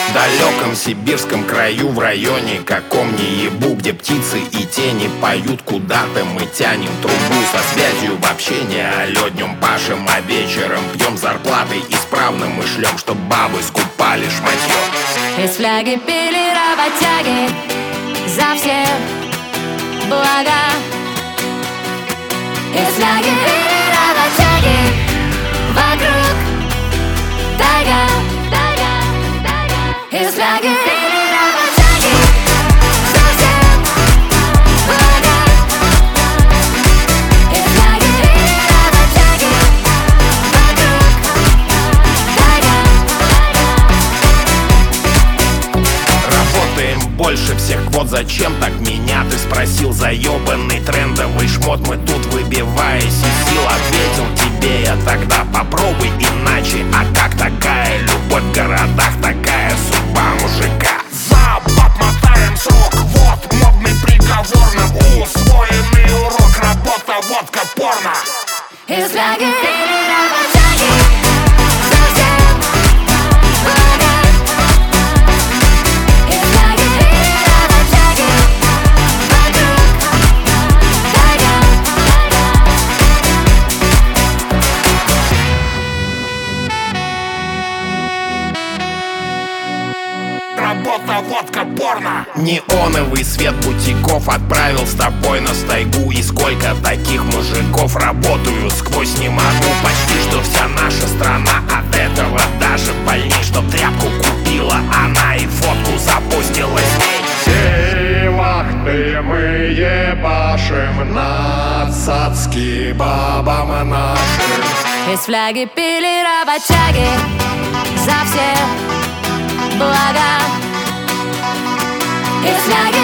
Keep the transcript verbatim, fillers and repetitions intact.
В далеком сибирском краю, в районе каком-нибудь, где птицы и тени поют, куда-то мы тянем трубу со связью в общение. Алло, днем пашем, а вечером пьем зарплаты исправно мы шлем, чтоб бабы скупали шматье. Из фляги пили работяги за все блага. Из фляги пили работяги, вокруг тайга, тайга, тайга. Из фляги пили работяги за все блага. Из фляги пили работяги, вокруг тайга, тайга. Работаем больше всех, вот зачем так меня ты спросил? Заебанный трендовый шмот, мы тут выбиваясь из сил. Ответил тебе я тогда, попробуй иначе. А как такая любовь в городах, такая судьба мужика? За баб мотаем срок, вот модный приговор нам усвоенный урок. Работа, водка, порно. Из фляги пили работяги за все блага. Из фляги пили работяги, вокруг тайга, тайга. Работа, водка, порно. Неоновый свет бутиков отправил с тобой на стайгу. И сколько таких мужиков работаю сквозь не могу. Почти что вся наша страна от этого даже больней. Чтоб тряпку купила она и фотку запустила с ней. Все вахты мы ебашим, нацацки бабам нашим. Из фляги пили работяги за все блага. Из фляги